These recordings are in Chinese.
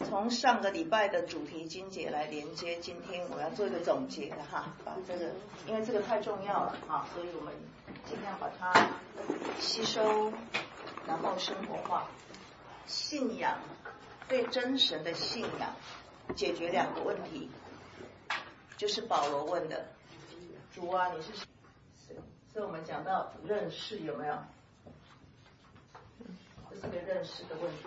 从上个礼拜的主题经节来连接，今天我要做一个总结的哈，把这个，因为这个太重要了哈，所以我们尽量把它吸收，然后生活化。信仰，对真神的信仰，解决两个问题，就是保罗问的：主啊，你是谁？所以我们讲到认识有没有？这是个认识的问题。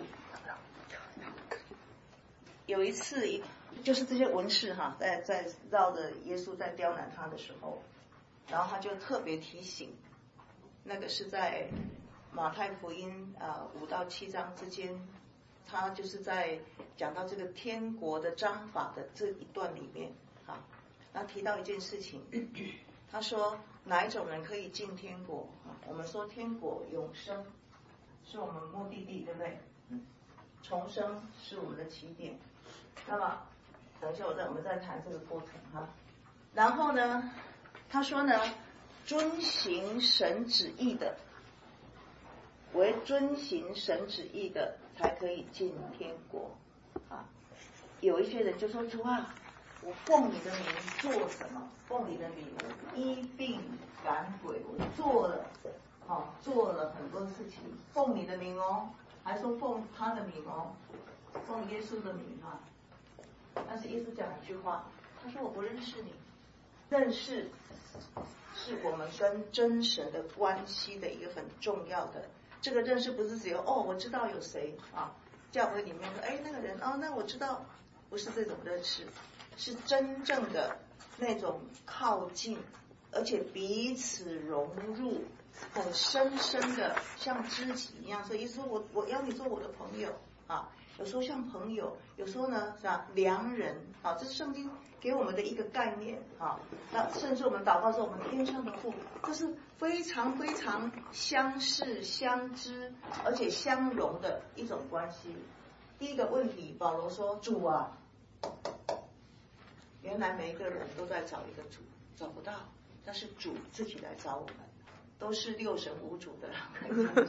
有一次，就是这些文士哈，在绕着耶稣在刁难他的时候，然后他就特别提醒，那个是在马太福音5到7章之间，他就是在讲到这个天国的章法的这一段里面啊，然后提到一件事情，他说哪一种人可以进天国啊？我们说天国永生是我们目的地，对不对？重生是我们的起点。那么等一下我们再谈这个过程哈。然后呢，他说呢，遵行神旨意的，为遵行神旨意的才可以进天国啊。有一些人就说：主啊，我奉你的名做什么？奉你的名医病赶鬼，我做了很多事情，奉你的名哦，还说奉他的名哦，奉耶稣的名啊。但是耶稣讲一句话，他说我不认识你。认识是我们跟真神的关系的一个很重要的，这个认识不是只有我知道有谁啊，教会里面说那个人那我知道，不是这种认识，是真正的那种靠近，而且彼此融入，很深深的像知己一样。所以耶稣说我要你做我的朋友啊，有时候像朋友，有时候呢是良人啊，这是圣经给我们的一个概念啊。那甚至我们祷告说我们天上的父，这是非常非常相识相知而且相融的一种关系。第一个问题，保罗说主啊，原来每一个人都在找一个主，找不到，但是主自己来找我们，都是六神无主的人。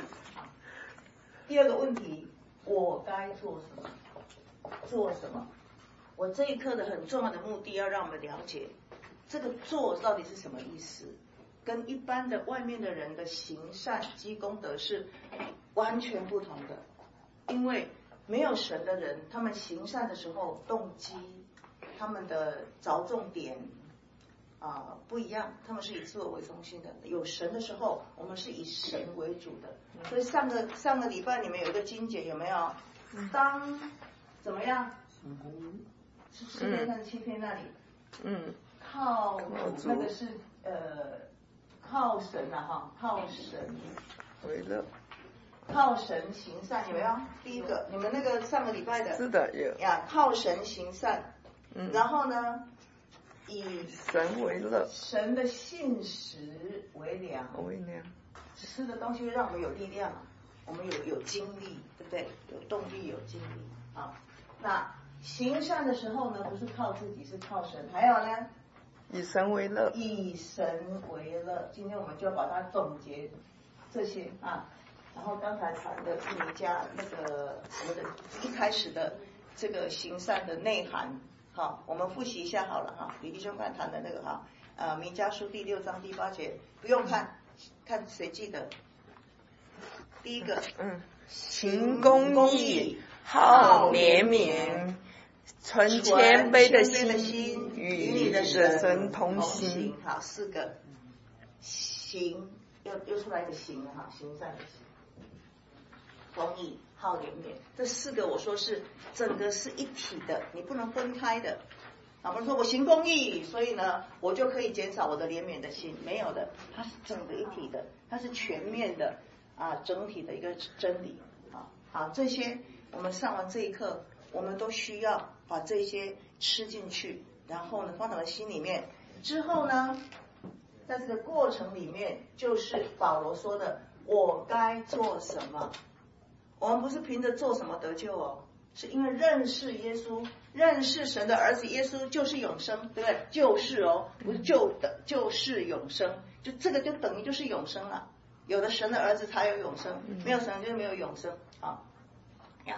第二个问题，我该做什么？做什么？我这一课的很重要的目的，要让我们了解这个做到底是什么意思，跟一般的外面的人的行善积功德是完全不同的。因为没有神的人，他们行善的时候动机，他们的着重点不一样，他们是以自我为中心的。有神的时候，我们是以神为主的。所以上个礼拜你们有一个经节有没有？当怎么样？是诗篇37篇那里。靠那个是靠神靠神为乐。 靠神行善有没有？第一个，你们那个上个礼拜的是的有呀，靠神行善。然后呢，以神为乐， 神的信实为粮。吃的东西会让我们有力量，我们有精力，对不对？有动力，有精力啊。那行善的时候呢，不是靠自己，是靠神。还有呢， 以神为乐， 以神为乐。今天我们就要把它总结这些啊。然后刚才谈的是弥迦那个我们的一开始的这个行善的内涵，好，我们复习一下好了哈。李弟兄刚才谈的那个弥迦书第6章第8节，不用看谁记得？第一个， 行公义，好怜悯，存谦卑的心，与你的神同行。 好，4个，行又出来一个行了哈，行善的行。公义、好怜悯，这4个我说是整个是一体的，你不能分开的。不能说我行公义，所以呢我就可以减少我的怜悯的心，没有的，它是整个一体的，它是全面的整体的一个真理。好，这些我们上完这一课，我们都需要把这些吃进去，然后呢放到心里面。之后呢，在这个过程里面，就是保罗说的，我该做什么？我们不是凭着做什么得救哦，是因为认识耶稣，认识神的儿子耶稣就是永生，对不对？就是哦，不是就是永生，就这个就等于就是永生了。有的神的儿子才有永生，没有神就没有永生啊。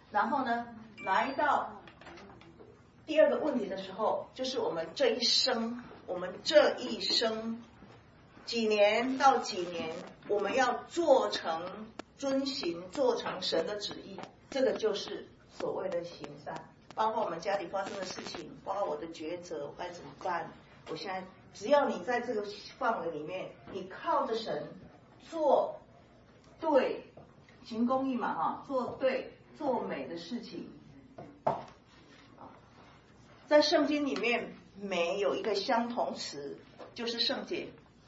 然后呢，来到第二个问题的时候，就是我们这一生几年到几年，我们要做成遵行做成神的旨意，这个就是所谓的行善。包括我们家里发生的事情，包括我的抉择我该怎么办，我现在只要你在这个范围里面，你靠着神做对，行公义嘛哈，做对做美的事情。在圣经里面没有一个相同词，就是圣洁。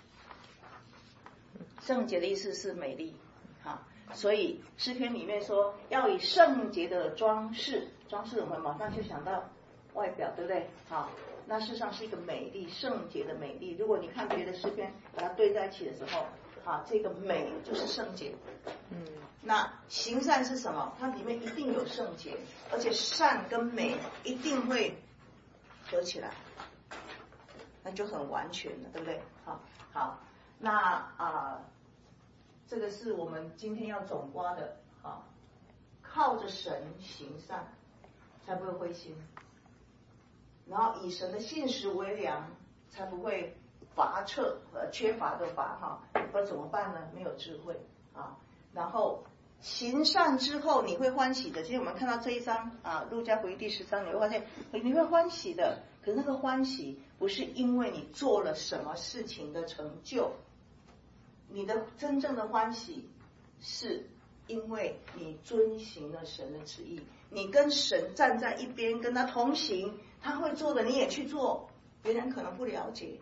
圣洁的意思是美丽，所以诗篇里面说要以圣洁的装饰，我们马上就想到外表，对不对？好，那事实上是一个美丽圣洁的美丽。如果你看别的诗篇把它对在一起的时候，这个美就是圣洁。那行善是什么？它里面一定有圣洁，而且善跟美一定会合起来，那就很完全了，对不对？好，那这个是我们今天要总括的靠着神行善，才不会灰心，然后以神的信实为粮，才不会乏彻缺乏的乏不怎么办呢？没有智慧然后行善之后你会欢喜的。其实我们看到这一章路加福音第10章，你会发现你会欢喜的。可是那个欢喜不是因为你做了什么事情的成就，你的真正的欢喜是因为你遵行了神的旨意，你跟神站在一边，跟他同行，他会做的你也去做，别人可能不了解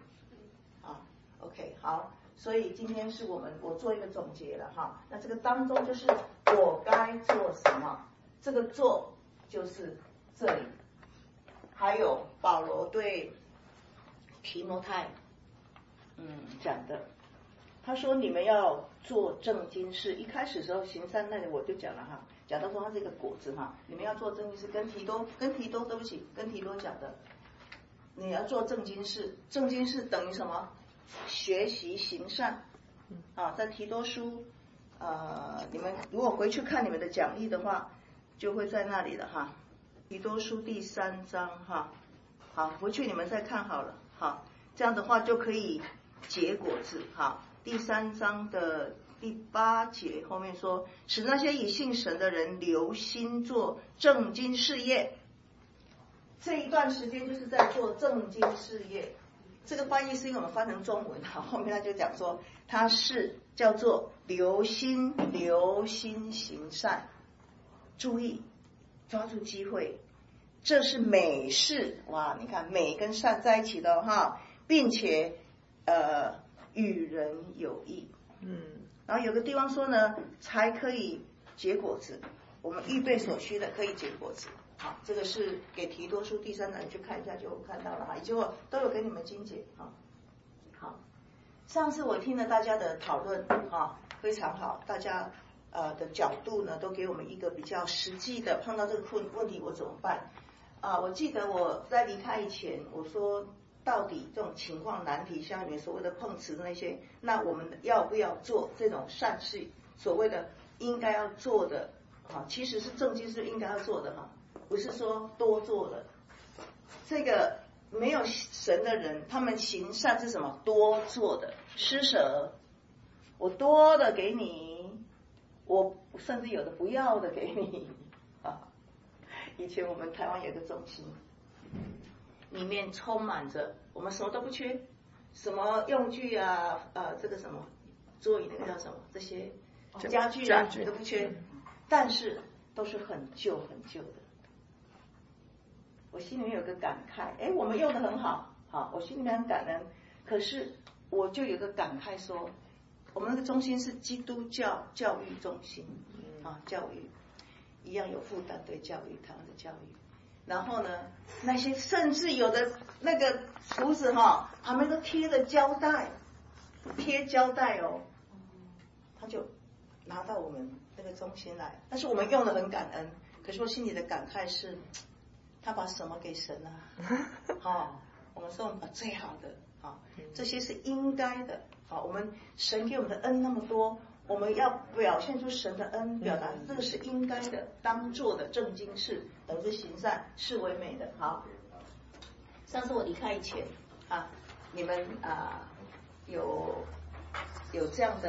OK 好，所以今天是我做一个总结了那这个当中就是我该做什么，这个做就是这里。还有保罗对提摩太讲的，他说你们要做正经事。一开始的时候行善那里我就讲了讲到说他这个果子你们要做正经事，跟提多讲的，你要做正经事。正经事等于什么？学习行善在提多书你们如果回去看你们的讲义的话，就会在那里了提多书第3章好，回去你们再看好了这样的话就可以结果子第3章的第8节后面说，使那些以信神的人留心做正经事业。这一段时间就是在做正经事业。这个翻译是因为我们翻成中文后面他就讲说它是叫做留心行善。注意抓住机会，这是美事。哇，你看美跟善在一起的并且与人有益。然后有个地方说呢，才可以结果子，我们预备所需的可以结果子。好，这个是给提多书第3章，你去看一下就看到了以及我都有给你们精简好，上次我听了大家的讨论非常好，大家的角度呢都给我们一个比较实际的，碰到这个问题我怎么办我记得我在离开以前我说，到底这种情况难题，像你们所谓的碰瓷那些，那我们要不要做这种善事，所谓的应该要做的其实是正经是应该要做的不是说多做的。这个没有神的人，他们行善是什么？多做的。施舍，我多的给你，我甚至有的不要的给你以前我们台湾有个中心，里面充满着我们什么都不缺，什么用具这个什么座椅那个叫什么，这些家具都不缺，但是都是很旧的。我心里面有个感慨，我们用的很好，我心里面很感恩。可是我就有个感慨说，我们那个中心是基督教教育中心教育一样有负担，对教育台湾的教育。然后呢，那些甚至有的那个厨子旁边都贴着胶带，他就拿到我们那个中心来，但是我们用的很感恩。可是我心里的感慨是，他把什么给神我们说我们把最好的这些是应该的我们神给我们的恩那么多， 我们要表现出神的恩，表达这个是应该的，当做的正经事，而是行善，是为美的。好，上次我离开以前啊，你们有这样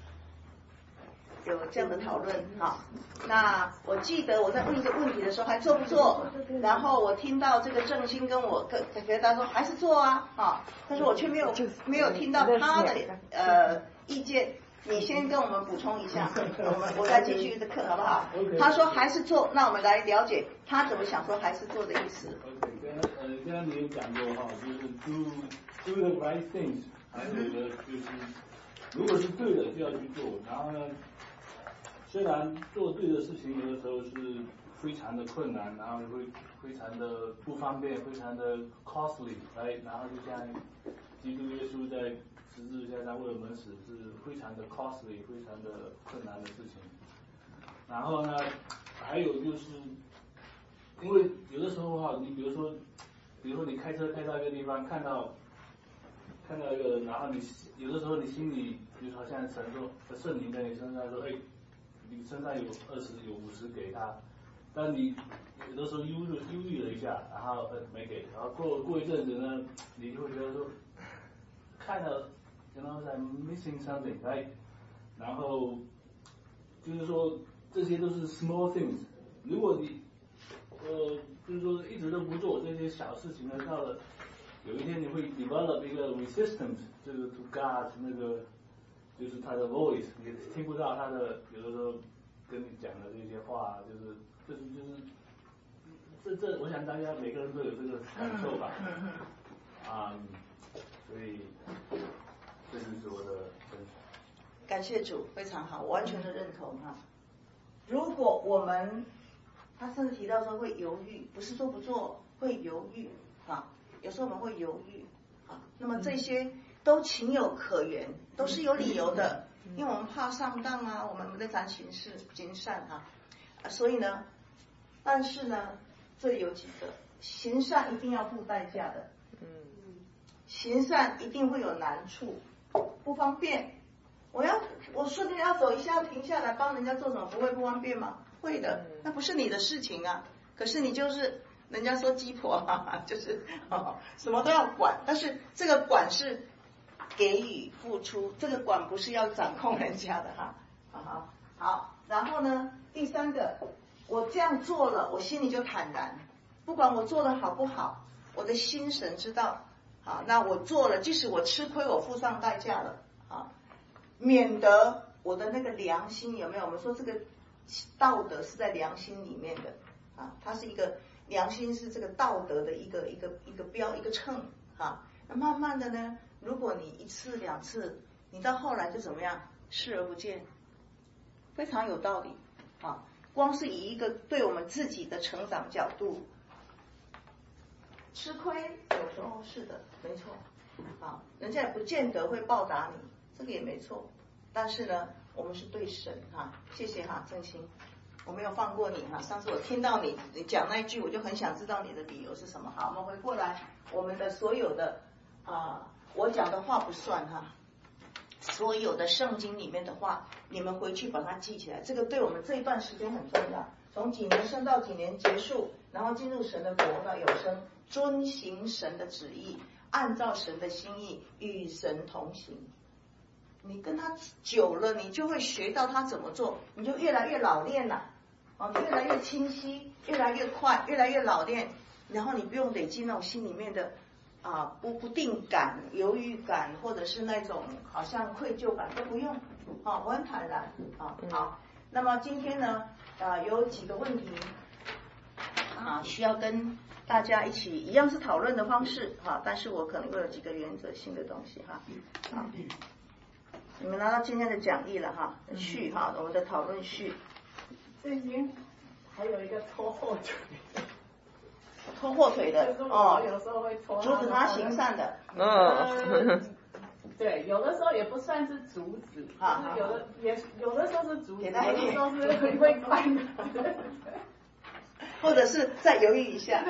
的讨论啊。那我记得我在问一个问题的时候还做不做，然后我听到这个正心跟他说还是做啊，但是我却没有听到他的意见。你先跟我们补充一下，我再继续的课好不好？他说还是做，那我们来了解他怎么想说还是做的意思。 刚刚你有讲过哈，就是 do the right things， 还有的就是如果是对的就要去做，然后呢，虽然做对的事情有的时候是非常的困难，然后会非常的不方便，非常的 costly， 然后就像基督耶稣在十字架上为我们死是非常的 costly， 非常的困难的事情。然后呢，还有就是，因为有的时候哈，你比如说你开车开到一个地方，看到一个人，然后你有的时候你心里就好像圣灵在你身上说，你身上有20有50给他，但你有的时候犹豫了一下，然后没给，然后过一阵子呢，你就会觉得说，看到I'm missing something， right？ 然后就是说这些都是 small things。如果你就是说一直都不做这些小事情呢，到了有一天你会 develop 一个 resistance， 就是 to God 那个就是他的 voice， 你听不到他的有的时候跟你讲的这些话，这我想大家每个人都有这个感受吧。所以这就是我的分享。 感谢主，非常好，我完全的认同哈。如果我们他甚至提到说会犹豫，不是说不做，会犹豫啊，有时候我们会犹豫啊，那么这些都情有可原，都是有理由的，因为我们怕上当啊，我们在谈行善所以呢，但是呢，这里有几个，行善一定要付代价的，行善一定会有难处，不方便。我顺便要走一下，停下来帮人家做什么，不会不方便吗？会的，那不是你的事情啊。可是你就是人家说鸡婆就是什么都要管，但是这个管是给予付出，这个管不是要掌控人家的好，然后呢，第三个，我这样做了，我心里就坦然，不管我做的好不好，我的心神知道，那我做了，即使我吃亏，我付上代价了，免得我的那个良心有没有？我们说这个道德是在良心里面的它是一个良心是这个道德的一个标一个秤那慢慢的呢，如果你1次2次，你到后来就怎么样视而不见，非常有道理光是以一个对我们自己的成长角度，吃亏有时候是的，没错人家也不见得会报答你，这个也没错，但是呢，我们是对神谢谢正心，我没有放过你上次我听到你讲那一句，我就很想知道你的理由是什么。好，我们回过来，我们的所有的我讲的话不算所有的圣经里面的话，你们回去把它记起来，这个对我们这一段时间很重要。从几年生到几年结束，然后进入神的国到有生，遵行神的旨意，按照神的心意与神同行。你跟他久了，你就会学到他怎么做，你就越来越老练了你越来越清晰，越来越快，越来越老练，然后你不用累积那种心里面的不定感、犹豫感，或者是那种好像愧疚感，都不用我很坦然好，那么今天呢有几个问题需要跟大家一起一样是讨论的方式但是我可能会有几个原则性的东西你们拿到今天的奖励了序我们的讨论序。 这边还有一个拖后腿的就是我有时候会拖阻止他行善的对，有的时候也不算是阻止有的时候是阻止，有的时候是会关的或者是再犹豫一下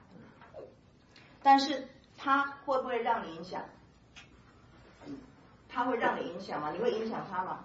但是他会不会让你影响？ 他会让你影响吗？你会影响他吗？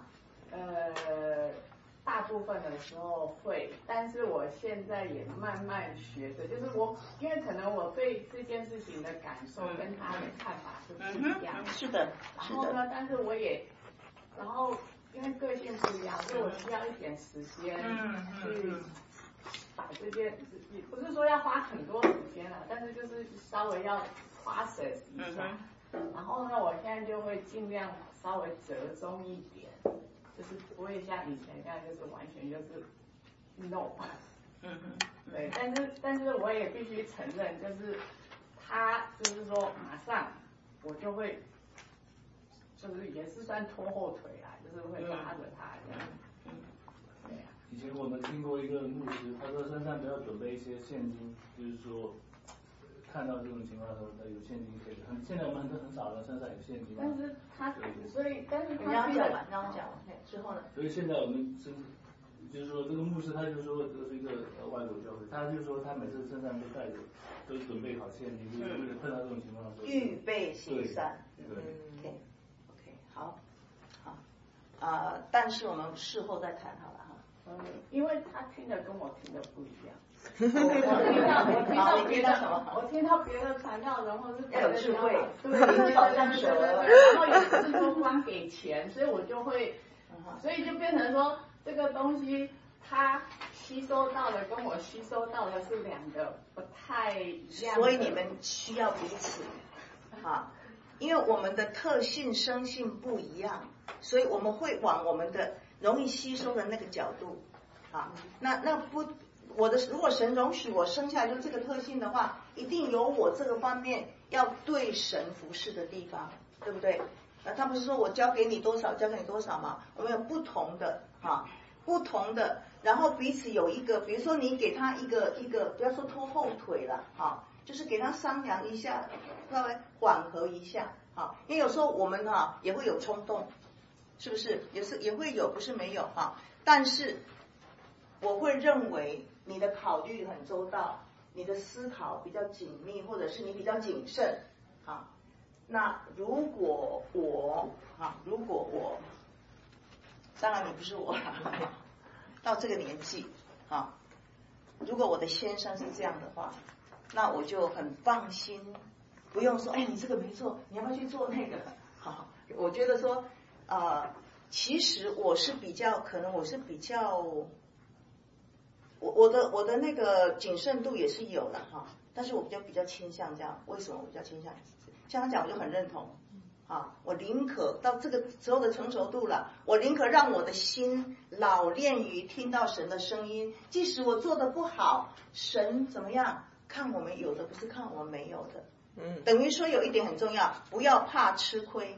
大部分的时候会，但是我现在也慢慢学着，就是因为可能我对这件事情的感受跟他的看法是不一样的， 是的， 然后呢，但是然后因为个性不一样，所以我需要一点时间去把这件，也不是说要花很多时间了，但是就是稍微要 process 一下。然后呢，我现在就会尽量稍微折中一点，就是不会像以前那样，就是完全就是 no。对，但是我也必须承认，就是他就是说马上我就会，就是也是算拖后腿啦，就是会拉着他这样。对啊。 以前我们听过一个牧师，他说身上不要准备一些现金，就是说。看到这种情况的时候，有现金可以。现在我们很少人身上有现金。 但是他，但是他让我讲完，之后呢？ 所以现在我们就是说这个牧师，他就说这是一个外国教会，他就说他每次身上都带着，都准备好现金，就是为了碰到这种情况的时候。 预备心善。 对。 OK， 好，但是我们事后再谈好了哈。 因为他听的跟我听的不一样。我听到别的传道，然后是要有智慧， 对，然后也不是说光给钱，所以我就会，所以就变成说这个东西他吸收到的跟我吸收到的是两个不太一样， 所以你们需要彼此因为我们的特性生性不一样，所以我们会往我们的容易吸收的那个角度那不。如果神容许我生下来就这个特性的话，一定有我这个方面要对神服侍的地方，对不对？他不是说我交给你多少吗？我们有不同的然后彼此有一个，比如说你给他一个，不要说拖后腿了就是给他商量一下，稍微缓和一下因为有时候我们也会有冲动，是不是？也会有，不是没有但是我会认为你的考虑很周到，你的思考比较紧密，或者是你比较谨慎那如果我当然你不是我到这个年纪如果我的先生是这样的话，那我就很放心，不用说你这个没做，你要不要去做那个我觉得说其实我是比较我的那个谨慎度也是有的但是我比较倾向这样。为什么我比较倾向？像他讲我就很认同我宁可到这个时候的成熟度了，我宁可让我的心老练于听到神的声音，即使我做的不好，神怎么样看我们有的，不是看我们没有的。等于说有一点很重要，不要怕吃亏，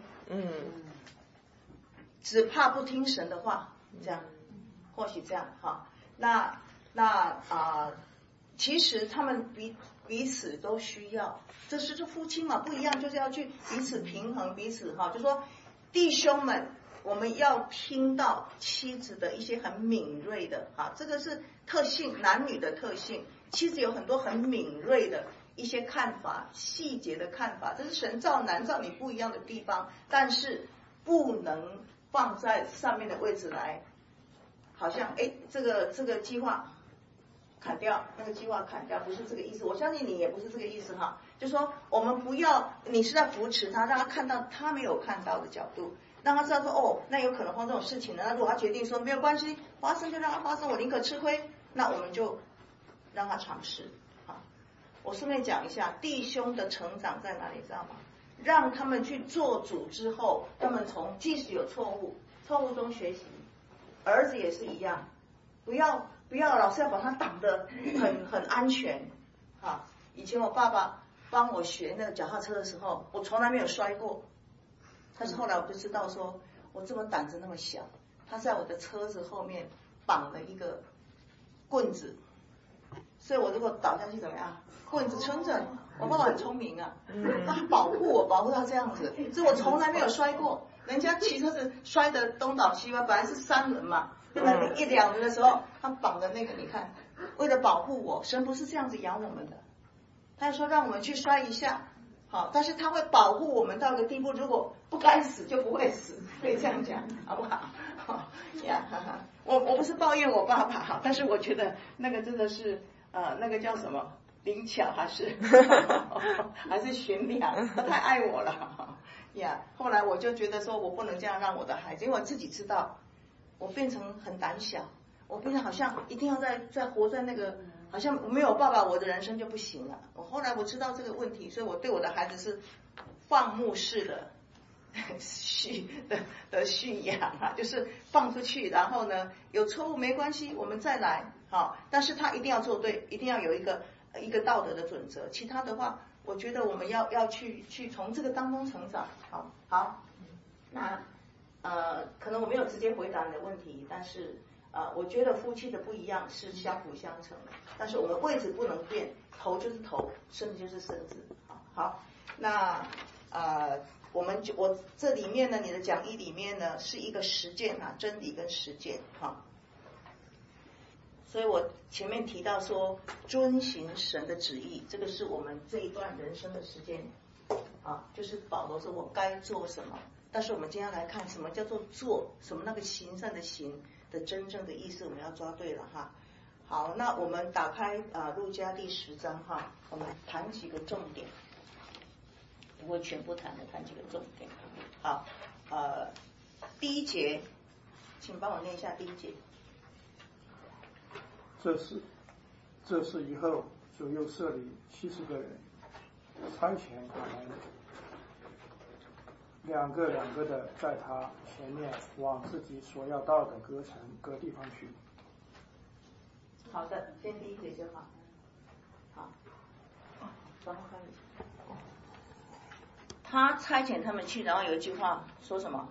只怕不听神的话，这样或许这样那其实他们彼此都需要，这是夫妻嘛，不一样，就是要去彼此平衡，彼此就说弟兄们，我们要听到妻子的一些很敏锐的这个是特性，男女的特性，妻子有很多很敏锐的一些看法，细节的看法，这是神造男造女不一样的地方，但是不能放在上面的位置来，好像这个计划砍掉，那个计划砍掉，不是这个意思。我相信你也不是这个意思就说我们不要，你是在扶持他，让他看到他没有看到的角度，让他知道说那有可能发生这种事情呢。那如果他决定说没有关系，发生就让他发生，我宁可吃亏，那我们就让他尝试我顺便讲一下，弟兄的成长在哪里，知道吗？让他们去做主之后，他们即使有错误中学习。儿子也是一样，不要老是要把他挡得很安全以前我爸爸帮我学那个脚踏车的时候，我从来没有摔过，但是后来我就知道说我这么胆子那么小，他在我的车子后面绑了一个棍子，所以我如果倒下去怎么样，棍子撑着。我爸爸很聪明他保护我，保护到这样子，所以我从来没有摔过。人家骑车子摔得东倒西歪，本来是3轮嘛，那1、2轮的时候，他绑的那个，你看，为了保护我，神不是这样子养我们的，他说让我们去摔一下， 好，但是他会保护我们到一个地步，如果不该死就不会死，可以这样讲，好不好？好呀，我不是抱怨我爸爸哈，但是我觉得那个真的是那个叫什么灵巧还是还是悬梁，他太爱我了呀。后来我就觉得说我不能这样让我的孩子，因为我自己知道我变成很胆小，我变成好像一定要在活在那个。好像没有爸爸，我的人生就不行了。后来我知道这个问题，所以我对我的孩子是放牧式的驯养啊，就是放出去，然后呢有错误没关系，我们再来但是他一定要做对，一定要有一个道德的准则。其他的话，我觉得我们要去从这个当中成长。好，那可能我没有直接回答你的问题，但是。我觉得夫妻的不一样是相辅相成的，但是我们位置不能变，头就是头，身子就是身子。好，那我这里面呢，你的讲义里面呢是一个实践真理跟实践所以我前面提到说遵行神的旨意，这个是我们这一段人生的时间就是保罗说我该做什么，但是我们今天来看什么叫做做，什么那个行善的行的真正的意思我们要抓对了好，那我们打开路加第10章我们谈几个重点，不会全部谈几个重点。好，第一节，请帮我念一下第一节。 这事以后，主又设立70个人，差遣他们两个的在他前面往自己所要到的各城各地方去。 好的，先第一节就好。好，帮我看一下。他差遣他们去，然后有一句话说什么？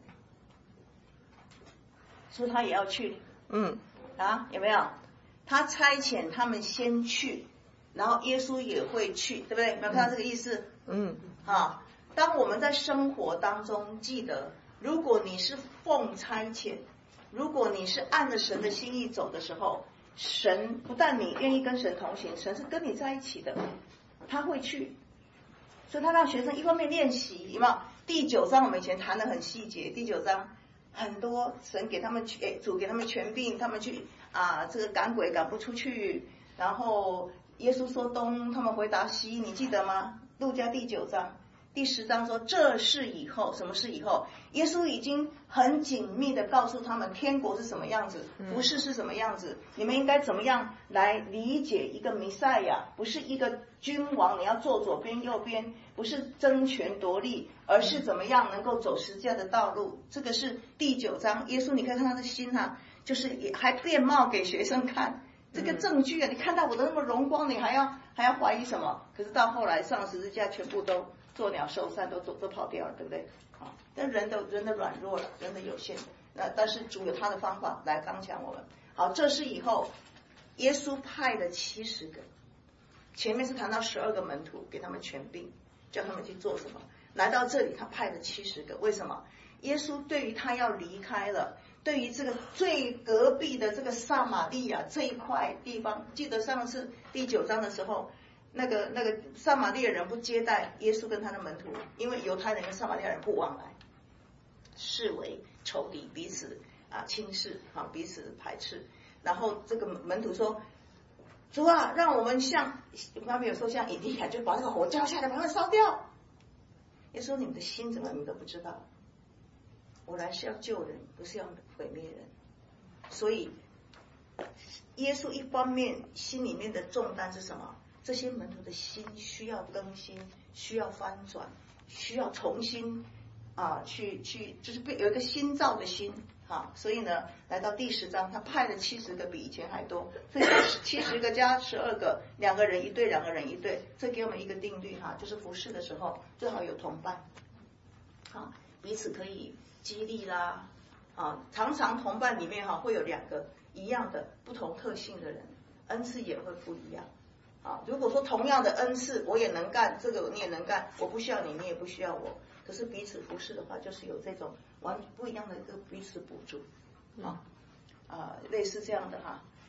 说他也要去。有没有？他差遣他们先去，然后耶稣也会去，对不对？有没有看到这个意思？当我们在生活当中记得，如果你是奉差遣，如果你是按着神的心意走的时候，神不但你愿意跟神同行，神是跟你在一起的，他会去。所以他让学生一方面练习，有没有？第9章我们以前谈得很细节，第9章很多神给他们主给他们权柄，他们去这个赶鬼赶不出去，然后耶稣说东，他们回答西，你记得吗？路加第9章。第10章说这是以后，什么是以后？耶稣已经很紧密的告诉他们天国是什么样子，服事是什么样子，你们应该怎么样来理解一个弥赛亚，不是一个君王你要坐左边右边，不是争权夺利，而是怎么样能够走十字架的道路。这个是第9章，耶稣你可以看他的心就是也还变貌给学生看，这个证据你看到我的那么荣光，你还要怀疑什么？可是到后来上十字架全部都作鸟兽散，都跑掉了，对不对？但人的软弱了，人的有限，但是主有他的方法来刚强我们。好，这是以后耶稣派了70个，前面是谈到12个门徒，给他们权柄，叫他们去做什么。来到这里他派了70个，为什么？耶稣对于他要离开了，对于这个最隔壁的这个撒玛利亚这一块地方，记得上次第9章的时候，那个撒玛利亚人不接待耶稣跟他的门徒，因为犹太人跟撒玛利亚人不往来，视为仇敌，彼此轻视彼此排斥。然后这个门徒说，主啊，让我们像他们有时候像以利亚，就把那个火浇下来把它烧掉。耶稣说你们的心怎么你们都不知道，我来是要救人，不是要毁灭人。所以耶稣一方面心里面的重担是什么？这些门徒的心需要更新，需要翻转，需要重新去就是有一个新造的心所以呢，来到第10章，他派了70个，比以前还多，所以70个加12个，2个人一队，2个人一队，这给我们一个定律就是服事的时候最好有同伴彼此可以激励啦常常同伴里面会有2个一样的不同特性的人，恩赐也会不一样如果说同样的恩赐我也能干，这个你也能干，我不需要你，你也不需要我，可是彼此服事的话，就是有这种完全不一样的一个彼此补助类似这样的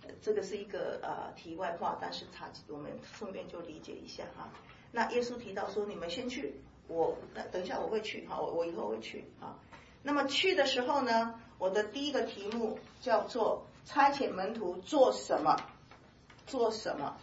这个是一个题外话，但是我们顺便就理解一下哈。那耶稣提到说，你们先去，等一下我会去哈，我以后会去啊。那么去的时候呢，我的第一个题目叫做差遣门徒做什么？做什么？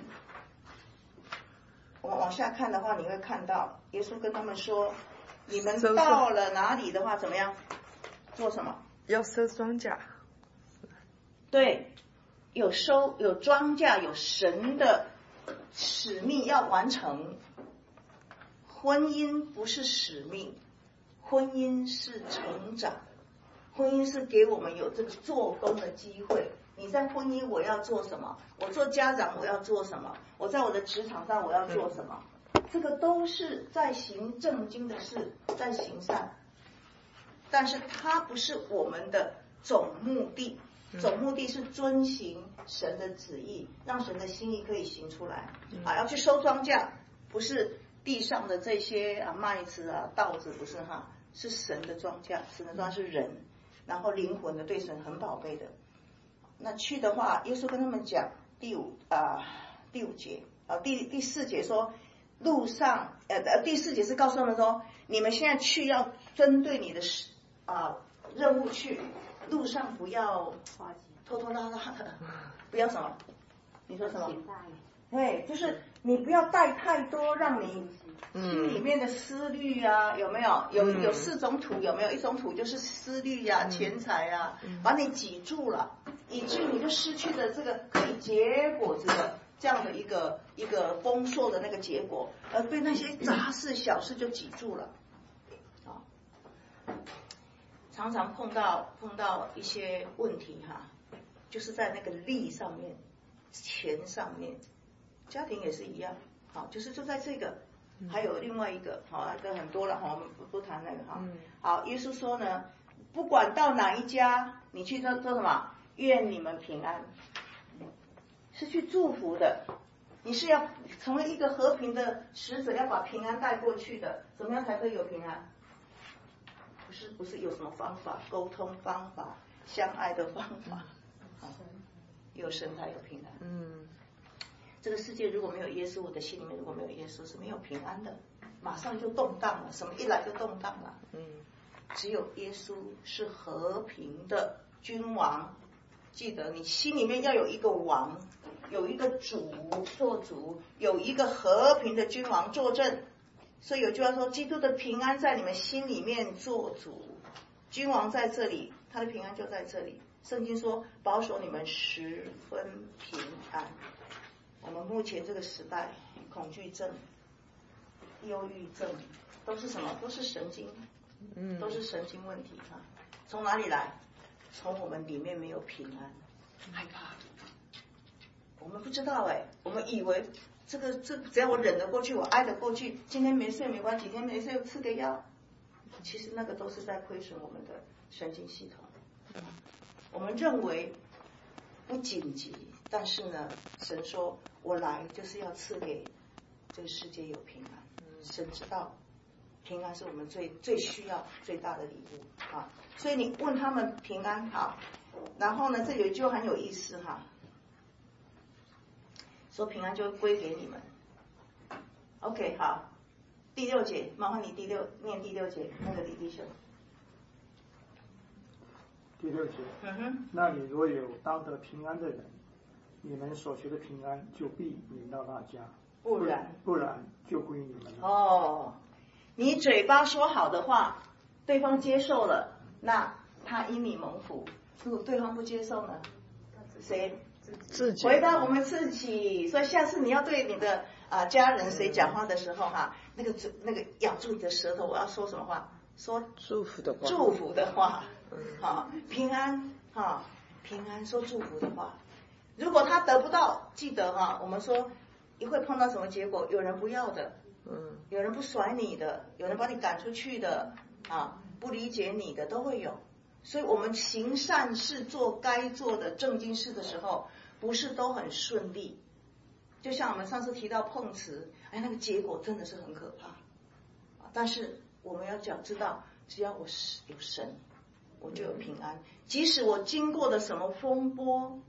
我们往下看的话，你会看到耶稣跟他们说，你们到了哪里的话，怎么样？做什么？ 要收庄稼。 对，有庄稼，有神的使命要完成。婚姻不是使命，婚姻是成长，婚姻是给我们有这个做工的机会。你在婚姻我要做什么？我做家长我要做什么？我在我的职场上我要做什么？这个都是在行正经的事，在行善，但是它不是我们的总目的。总目的是遵行神的旨意，让神的心意可以行出来。要去收庄稼，不是地上的这些麦子稻子，不是哈，是神的庄稼。神的庄稼是人，然后灵魂的，对神很宝贝的。那去的话，耶稣跟他们讲第五节第4节说，路上第4节是告诉他们说，你们现在去要针对你的任务去，路上不要拖拖拉拉的，不要什么？你说什么？对，就是你不要带太多，让你心里面的思虑有没有？有4种土，有没有？一种土就是思虑钱财把你挤住了，以至于你就失去了这个可以结果子的这样的一个丰硕的那个结果，而被那些杂事小事就挤住了。常常碰到一些问题就是在那个利上面、钱上面，家庭也是一样，就是就在这个，还有另外一个，这很多了，我们不谈那个好，耶稣说呢，不管到哪一家，你去做什么？愿你们平安，是去祝福的。你是要成为一个和平的使者，要把平安带过去的。怎么样才可以有平安？不是有什么方法，沟通方法，相爱的方法，有神才有平安。这个世界如果没有耶稣，我的心里面如果没有耶稣是没有平安的，马上就动荡了，什么一来就动荡了。只有耶稣是和平的君王，记得你心里面要有一个王，有一个主做主，有一个和平的君王坐镇。所以有句话说，基督的平安在你们心里面做主，君王在这里，他的平安就在这里。圣经说保守你们十分平安。我们目前这个时代，恐惧症、忧郁症都是什么？都是神经，都是神经问题从哪里来？从我们里面没有平安，害怕。我们不知道我们以为这只要我忍得过去，我挨得过去，今天没睡没关系，几天没睡吃个药，其实那个都是在亏损我们的神经系统。我们认为不紧急，但是呢，神说我来就是要赐给这个世界有平安。神知道平安是我们最需要最大的礼物所以你问他们平安好，然后呢，这有一句很有意思说平安就归给你们。OK， 好，第6节，麻烦你念第6节，那个李弟兄。 第6节，那里若有当得平安的人，你们所学的平安就必临到那家，不然就归你们了。 你嘴巴说好的话，对方接受了，那他因你蒙福；如果对方不接受呢？谁？ 自己。 回答我们自己。所以下次你要对你的家人谁讲话的时候那个咬住你的舌头，我要说什么话？说祝福的话。 祝福的话。平安平安，说祝福的话。如果他得不到，记得我们说你会碰到什么结果？有人不要的，有人不甩你的，有人把你赶出去的不理解你的都会有。所以我们行善事做该做的正经事的时候，不是都很顺利。就像我们上次提到碰瓷，那个结果真的是很可怕。但是我们要知道，只要我有神，我就有平安。即使我经过了什么风波，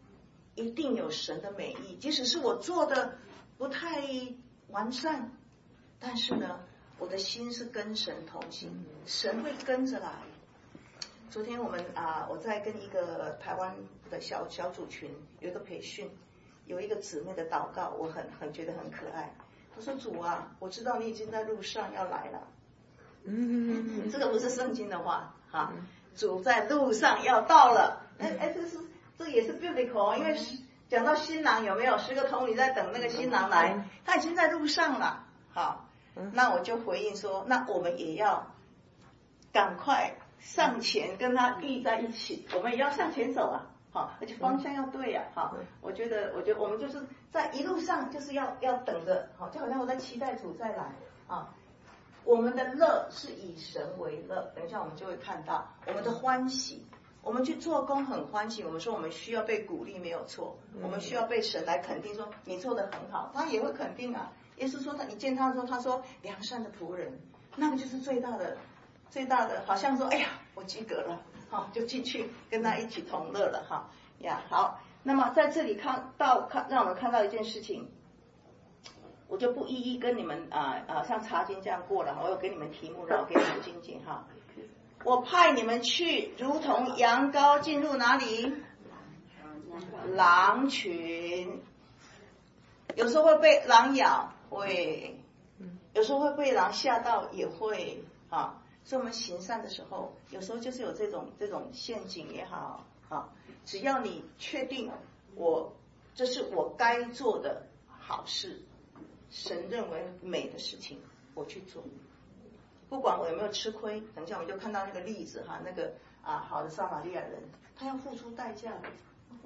一定有神的美意，即使是我做的不太完善，但是呢，我的心是跟神同行，神会跟着来。昨天我在跟一个台湾的小组群有一个培训，有一个姊妹的祷告，我很觉得很可爱。她说：“主啊，我知道你已经在路上要来了。”这个不是圣经的话哈，主在路上要到了。这也是 biblical， 因为讲到新郎有没有10个童女在等那个新郎来，他已经在路上了。好，那我就回应说，那我们也要赶快上前跟他遇在一起，我们也要向前走啊。好，而且方向要对呀。好，我觉得我们就是在一路上就是要等着，好，就好像我在期待主再来啊。我们的乐是以神为乐，等一下我们就会看到我们的欢喜。我们去做工很欢喜，我们说我们需要被鼓励没有错，我们需要被神来肯定说你做得很好，他也会肯定啊。耶稣说你见他的时候，他说良善的仆人，那个就是最大的，好像说哎呀我及格了，好，就进去跟他一起同乐了哈呀。好，那么在这里让我们看到一件事情，我就不一一跟你们像查经这样过了，我有给你们题目，然后给你们精进哈。我派你们去，如同羊羔进入哪里？狼群。有时候会被狼咬，会；有时候会被狼吓到，也会啊。所以我们行善的时候，有时候就是有这种陷阱也好啊。只要你确定这是我该做的好事，神认为美的事情，我去做。不管我有没有吃亏，等一下我们就看到那个例子哈，那个好的撒玛利亚人，他要付出代价的，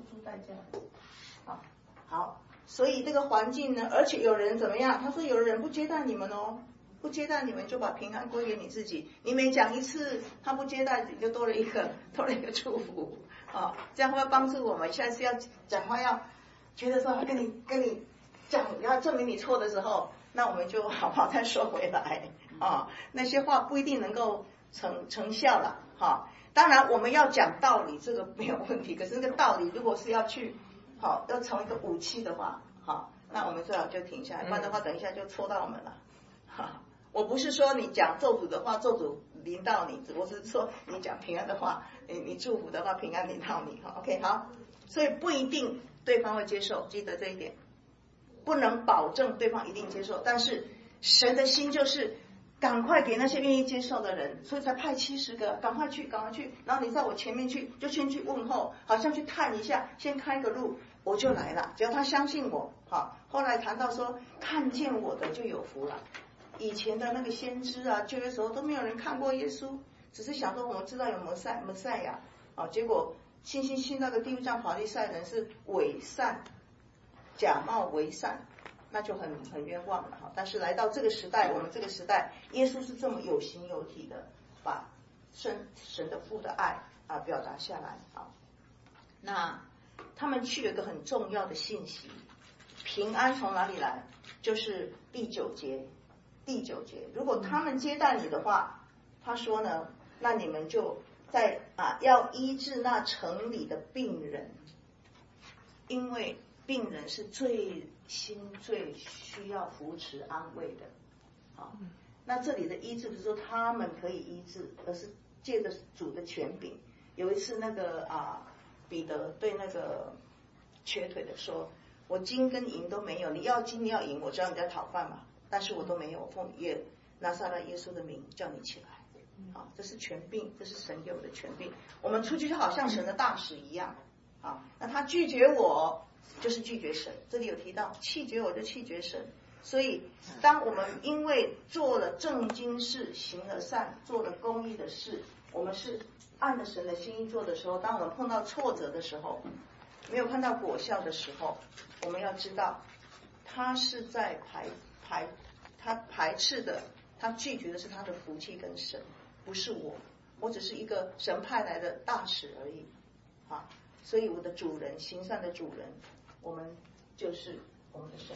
好，所以这个环境呢，而且有人怎么样？他说有人不接待你们哦，不接待你们就把平安归给你自己，你每讲一次他不接待，你就多了一个祝福啊，这样会帮助我们下次要讲话要觉得说跟你讲要证明你错的时候，那我们就好好再说回来。那些话不一定能够成效了哈。当然我们要讲道理，这个没有问题。可是那个道理如果是要去要成为一个武器的话，那我们最好就停下来，不然的话等一下就戳到我们了。我不是说你讲咒诅的话，咒诅临到你，我只是说你讲平安的话，你祝福的话，平安临到你。OK， 好，所以不一定对方会接受，记得这一点，不能保证对方一定接受，但是神的心就是赶快给那些愿意接受的人，所以才派70个，赶快去，然后你在我前面去，就先去问候，好像去探一下，先开个路，我就来了。只要他相信我，后来谈到说，看见我的就有福了。以前的那个先知啊，旧约时候都没有人看过耶稣，只是想说我们知道有摩赛亚，结果信到的地步，像法利赛人是伪善，假冒为善。那就很冤枉了哈。但是来到这个时代，我们这个时代，耶稣是这么有形有体的把神的父的爱表达下来啊。那他们去有一个很重要的信息，平安从哪里来？就是第9节。如果他们接待你的话，他说呢，那你们就在要医治那城里的病人，因为病人是最需要扶持安慰的。那这里的医治不是说他们可以医治，而是借着主的权柄。有一次那个彼得对那个瘸腿的说，我金跟银都没有，你要金你要银，我知道你在讨饭嘛，但是我都没有，我奉拿撒勒耶稣的名叫你起来。这是权柄，这是神给我的权柄。我们出去就好像神的大使一样。那他拒绝我就是拒绝神，这里有提到弃绝我就弃绝神。所以当我们因为做了正经事，行了善，做了公义的事，我们是按着神的心意做的时候，当我们碰到挫折的时候，没有看到果效的时候，我们要知道他是在他排斥的，他拒绝的是他的福气跟神，不是我只是一个神派来的大使而已。所以我的主人，行善的主人，我们就是我们的神。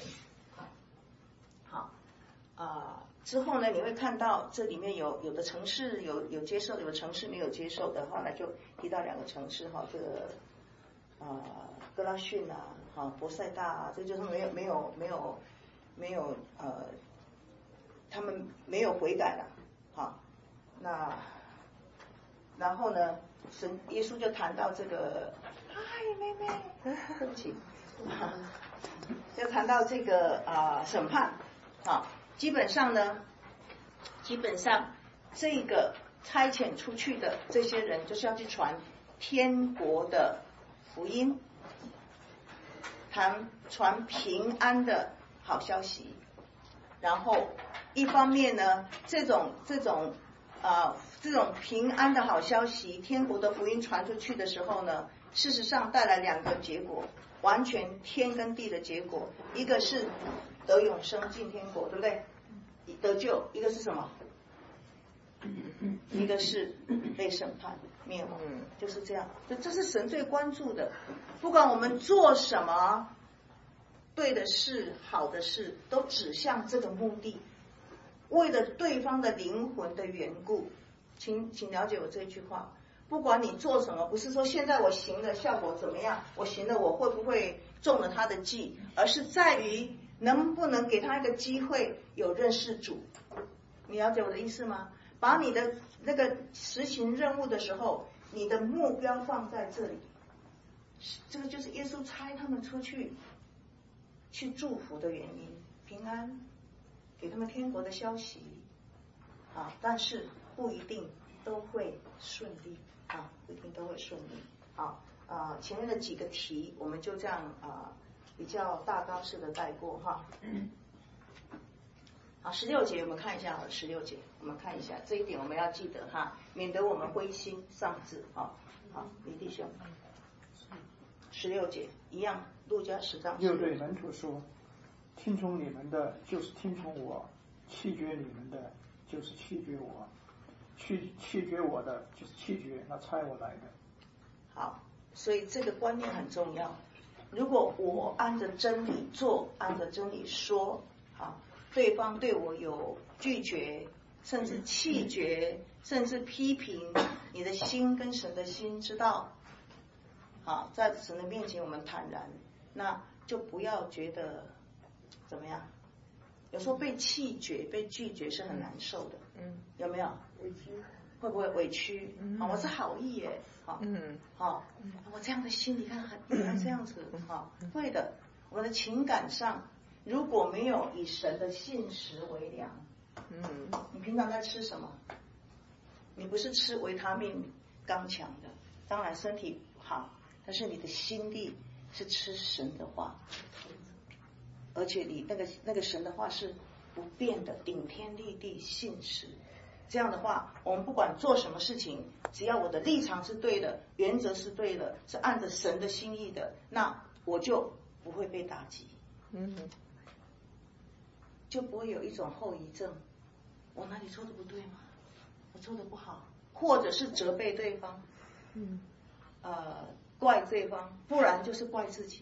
之后呢，你会看到这里面有的城市有接受的，有的城市没有接受的。后来就提到2个城市这个格拉逊啊，博塞大啊，这就是没有他们没有悔改了，那然后呢，耶稣就谈到这个，嗨，妹妹，对不起，就谈到这个审判，基本上这个差遣出去的这些人就是要去传天国的福音，传平安的好消息。然后一方面呢，这种平安的好消息，天国的福音传出去的时候呢，事实上带来2个结果，完全天跟地的结果。一个是得永生进天国，对不对？得救。一个是什么？一个是被审判灭亡，就是这样。这是神最关注的。不管我们做什么对的事、好的事，都指向这个目的，为了对方的灵魂的缘故。请了解我这句话。不管你做什么，不是说现在我行的效果怎么样，我行了我会不会中了他的计，而是在于能不能给他一个机会有认识主。你了解我的意思吗？把你的那个实行任务的时候，你的目标放在这里。这个就是耶稣差他们出去祝福的原因，平安，给他们天国的消息但是不一定都会顺利不一定都会顺利前面的几个题我们就这样比较大纲式的带过16节我们看一下16节我们看一下这一点我们要记得免得我们灰心丧志好，李弟兄16节一样，路加10章又对门徒说，听从你们的就是听从我，弃绝你们的就是弃绝我，弃绝我的就是弃绝那差我来的。 好，所以这个观念很重要。如果我按着真理做，按着真理说对方对我有拒绝甚至弃绝甚至批评，你的心跟神的心知道在神的面前我们坦然，那就不要觉得怎么样。有时候被弃绝被拒绝是很难受的有没有委屈？会不会委屈我是好意耶我这样的心里看原来这样子会的。我的情感上如果没有以神的信实为粮你平常在吃什么？你不是吃维他命刚强的，当然身体好，但是你的心地是吃神的话，而且你那个神的话是不变的，顶天立地信实。这样的话我们不管做什么事情，只要我的立场是对的，原则是对的，是按着神的心意的，那我就不会被打击就不会有一种后遗症，我哪里做的不对吗？我做的不好，或者是责备对方怪对方，不然就是怪自己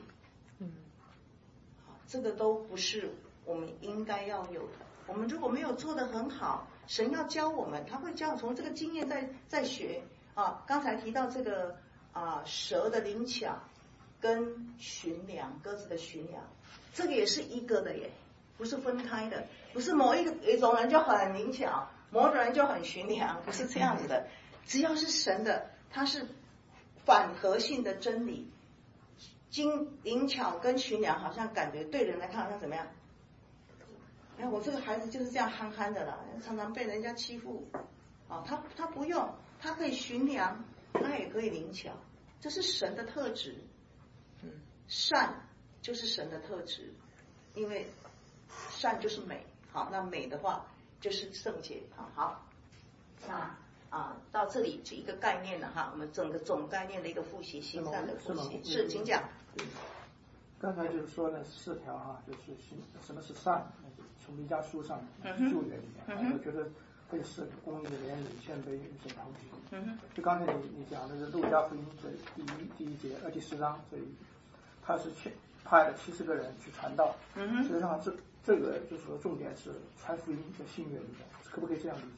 这个都不是我们应该要有的。我们如果没有做得很好，神要教我们，他会教从这个经验再学刚才提到这个蛇的灵巧跟驯良，鸽子的驯良，这个也是一个的耶，不是分开的，不是某一种人就很灵巧，某种人就很驯良，不是这样子的。只要是神的，它是反核性的真理。灵巧跟驯良好像感觉对人来看好像怎么样？我这个孩子就是这样憨憨的啦，常常被人家欺负他不用，他可以驯良，他也可以灵巧，这是神的特质善就是神的特质，因为善就是美那美的话就是圣洁好，那到这里是一个概念了我们整个总概念的一个复习，行善的复习是请讲。 刚才就是说了4条就是什么是善，从弥迦书上旧约里面我觉得类似公义的怜悯谦卑与神同行就刚才你讲的是路加福音这第一节第10章这一，他是派了70个人去传道实际上这个就是说重点是传福音在新约里面，可不可以这样理解？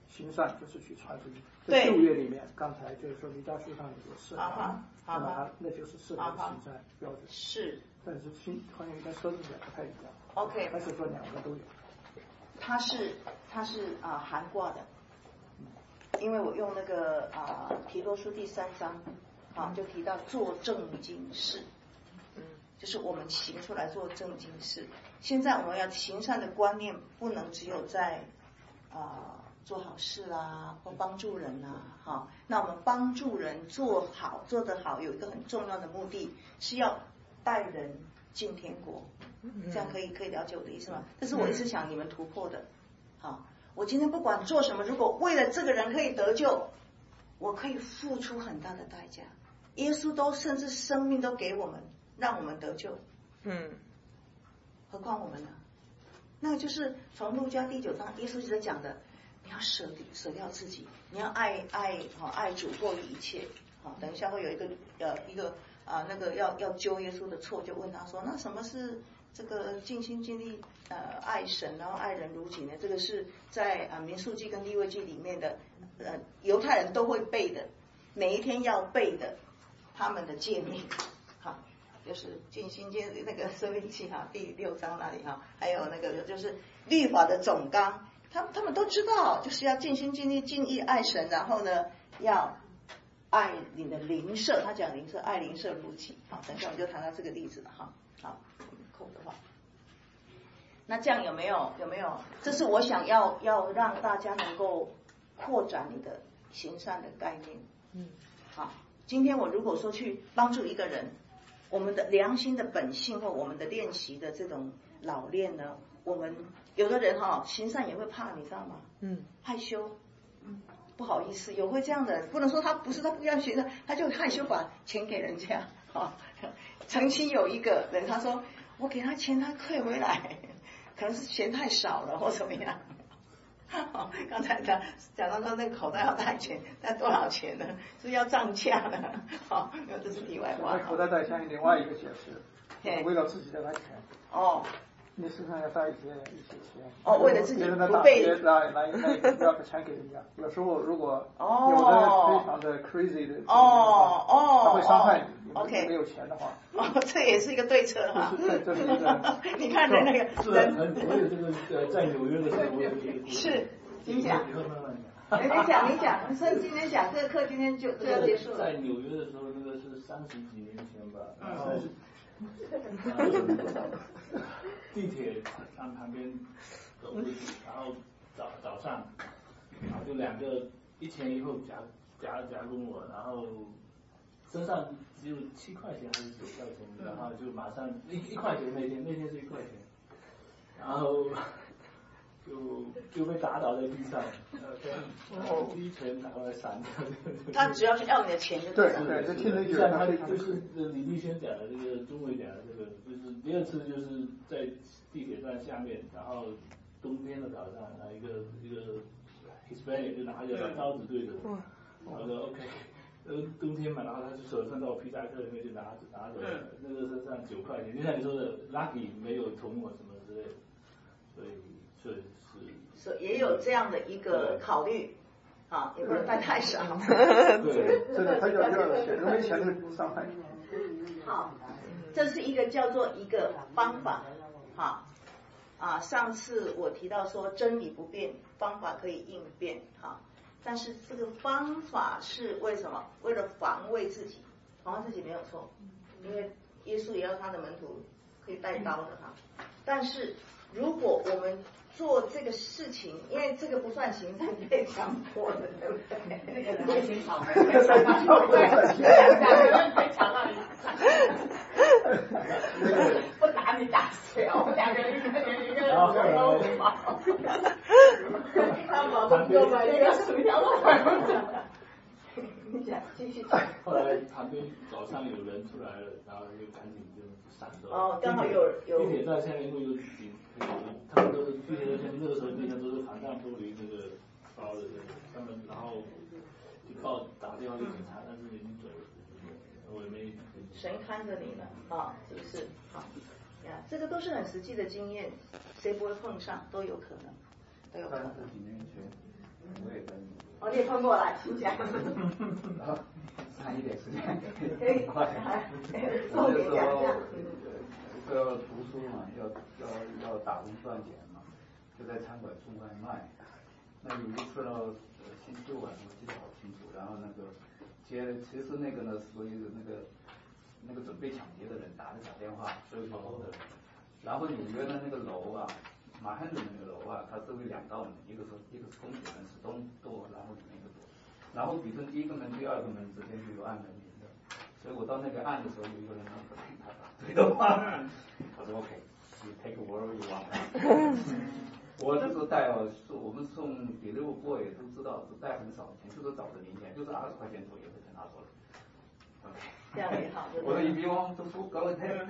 行善就是去传福音。在旧约里面，刚才就是说弥迦书上有4条，那就是4条行善标准。 是。 但是好像跟说的不太一样。 OK。 还是说2个都有。 它是含挂的，因为我用那个提多书第3章，就提到做正经事，就是我们行出来做正经事。现在我们要行善的观念不能只有在做好事啦，或帮助人啦，那我们帮助人做得好，有一个很重要的目的是要带人进天国。这样可以了解我的意思吗？这是我一直想你们突破的。我今天不管做什么，如果为了这个人可以得救，我可以付出很大的代价。耶稣都甚至生命都给我们，让我们得救。何况我们呢？那就是从路加第9章，耶稣一直在讲的，你要舍掉自己，你要爱主过于一切。等一下会有一个那个要揪耶稣的错，就问他说，那什么是这个尽心尽力爱神，然后爱人如己呢？这个是在民数记跟利未记里面的犹太人都会背的，每一天要背的他们的诫命。就是尽心尽那个生命记第6章那里还有那个就是律法的总纲，他们都知道，就是要尽心尽力尽意爱神，然后呢要爱你的邻舍，他讲邻舍，爱邻舍如己。等一下我们就谈到这个例子了好，扣的话，那这样有没有？这是我想要让大家能够扩展你的行善的概念。好，今天我如果说去帮助一个人，我们的良心的本性或我们的练习的这种老练呢，我们有的人行善也会怕，你知道吗？害羞，不好意思，有会这样的人，不能说他不要行善，他就害羞把钱给人家。曾经有一个人，他说我给他钱，他退回来，可能是钱太少了或怎么样。刚才他讲到说那个口袋要带钱，带多少钱呢？是要涨价的。这是题外话。 口袋带钱另外一个解释，为了自己的安全。你身上要带一些钱。 为了自己不被来不要钱给人家。有时候如果有的非常的 crazy 的，他会伤害你。 OK， 没有钱的话。 这也是一个对策哈。 这是一个。 你看人那个人。 我有这个在纽约的时候，我有这个。 是，你讲。你讲，所以今天讲这个课，今天就要结束了。 在纽约的时候，那个是30几年前吧，然后地铁上旁边走过去，然后早上，然后就2个1前1后夹攻我，然后身上只有7块钱还是9块钱，然后就马上1块钱那天是1块钱，然后就被打倒在地上，第一拳打过来闪掉。 他只要是要你的钱就对，这听着像他就是李立轩讲的这个，钟伟讲的这个，就是第2次就是在地铁站下面，然后冬天的早上，然后一个 Hispanic 就拿着刀子对着我，我说 OK， 冬天嘛，然后他就手上到我皮夹克里面就拿着，那个身上9块钱，就像你说的 ，lucky 没有捅我什么之类的，所以也有这样的一个考虑，也不能带太少。 对， 真的，他要钱，如果没钱就不伤害。 好，这是一个叫做一个方法，上次我提到说真理不变，方法可以应变，但是这个方法是为什么？为了防卫自己，防卫自己没有错，因为耶稣也要他的门徒可以带刀的但是如果我们做这个事情，因为这个不算行善被强迫的，对不对？ 那个人会先吵，对，被抢到你。不打你打谁哦？我2个人一个人都5毛，3毛不够买一个薯条都买不着。 你讲，继续讲。 后来旁边早上有人出来了，然后就赶紧就闪走。 刚好有地铁站下面会有他们都是地铁站，那个时候地铁都是防弹玻璃那个包的，他们然后就打电话给警察，但是已经走了，我也没。 神看着你了是不是？这个都是很实际的经验，谁不会碰上都有可能， 30几年前， 我也跟。 你也碰过来，请讲。 差一点时间。 可以，重点讲一下。 要读书嘛，要打工赚钱嘛，就在餐馆送外卖。那有一次呢，星期五晚上我记得好清楚，然后那个其实那个呢，所以那个准备抢劫的人打电话，所以跑的。然后纽约的那个楼啊，马汉的那个楼啊，它是有2道门，一个是东铁门，是东door，然后里面一个door，然后比分第一个门、第二个门之间就有按门铃的，所以我到那个按的时候，有一个人他打对的话，我说 OK，you take whatever you want。我那时候带我们送delivery boy 都知道，只带很少钱，就是找的零钱，就是20块钱左右就拿走了。OK。 这样也好。 我说 if you want to go ahead。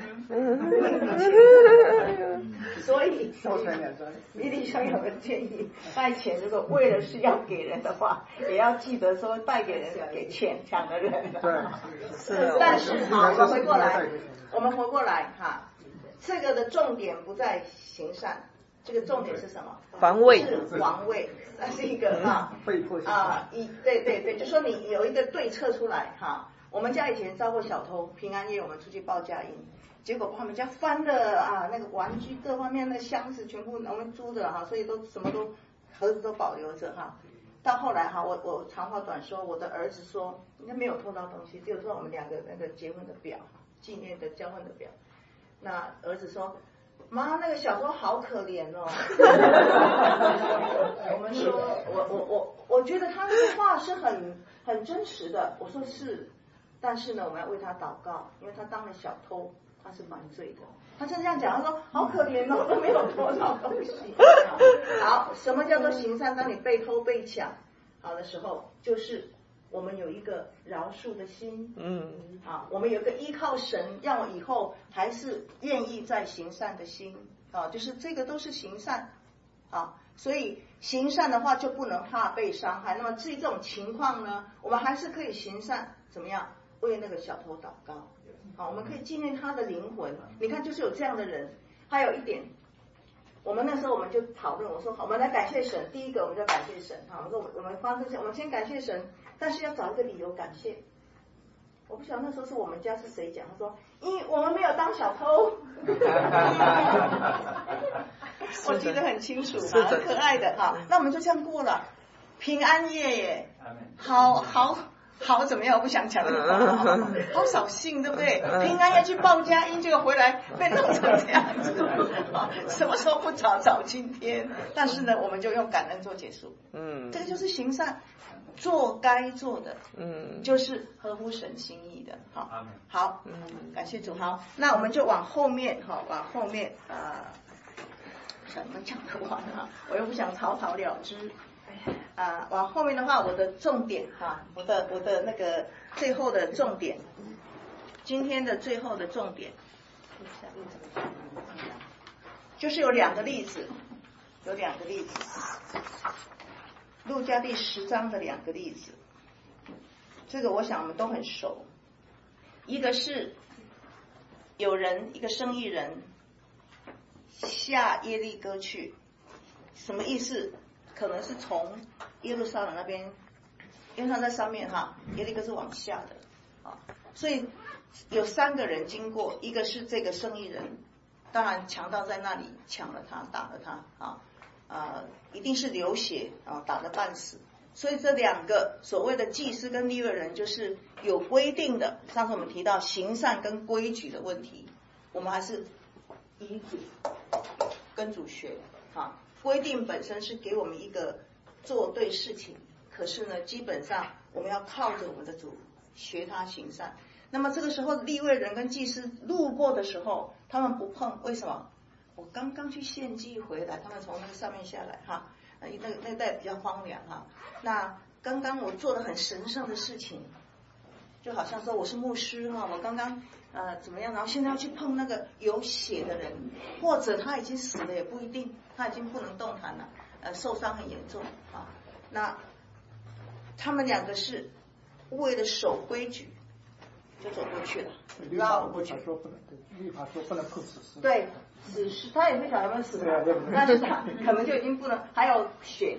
所以收钱免责。 李李兄有个建议，带钱如果为了是要给人的话，也要记得说带给人给钱抢的人。 对， 是。但是好，我们回过来哈，这个的重点不在行善，这个重点是什么？ 防卫。 是防卫，那是一个被迫对，就说你有一个对策出来哈。我们家以前遭过小偷，平安夜我们出去报佳音，结果把我们家翻的那个玩具各方面的箱子全部我们租的哈，所以都什么都盒子都保留着哈。到后来哈，我长话短说，我的儿子说应该没有偷到东西，只有说我们2个那个结婚的表，纪念的交换的表。那儿子说，妈，那个小偷好可怜哦。我们说，我觉得他那个话是很真实的。我说是。但是呢，我们要为他祷告，因为他当了小偷，他是犯罪的。他就这样讲，他说好可怜哦，都没有偷到东西。好，什么叫做行善？当你被偷被抢好的时候，就是我们有一个饶恕的心，我们有一个依靠神，让我以后还是愿意再行善的心，就是这个都是行善，所以行善的话就不能怕被伤害。那么至于这种情况呢，我们还是可以行善，怎么样？为那个小偷祷告，我们可以纪念他的灵魂。你看，就是有这样的人。还有一点，我们那时候我们就讨论，我说好，我们来感谢神。第一个，我们就感谢神。我说我们发生我们先感谢神，但是要找一个理由感谢。我不晓得那时候是我们家是谁讲，他说，因为我们没有当小偷。我记得很清楚，很可爱的哈。那我们就这样过了，平安夜耶，好怎么样？我不想讲这个话，好扫兴，对不对？平安要去报佳音，结果回来被弄成这样子，什么时候不找今天？但是呢，我们就用感恩做结束。这个就是行善，做该做的，就是合乎神心意的。好，感谢主。好，那我们就往后面什么讲得完啊？我又不想草草了之。往后面的话，我的重点我的那个最后的重点，今天的最后的重点，就是有2个例子，路加第10章的2个例子，这个我想我们都很熟。一个是有人，一个生意人下耶利哥去，什么意思？可能是从耶路撒冷那边，因为他在上面耶利哥是往下的所以有3个人经过，一个是这个生意人，当然强盗在那里抢了他，打了他一定是流血打得半死。所以这2个所谓的祭司跟利未人就是有规定的。上次我们提到行善跟规矩的问题，我们还是依主跟主学规定本身是给我们一个做对事情，可是呢，基本上我们要靠着我们的主学他行善。那么这个时候，利未人跟祭司路过的时候，他们不碰，为什么？我刚刚去献祭回来，他们从那个上面下来那带比较荒凉那刚刚我做了很神圣的事情，就好像说我是牧师我刚刚怎么样，然后现在要去碰那个有血的人，或者他已经死了也不一定，他已经不能动弹了，受伤很严重那他们2个是为了守规矩就走过去了，绕过去。 律法说不能碰死尸。 对，死尸他也不晓得有没有死但是他可能就已经不能，还有血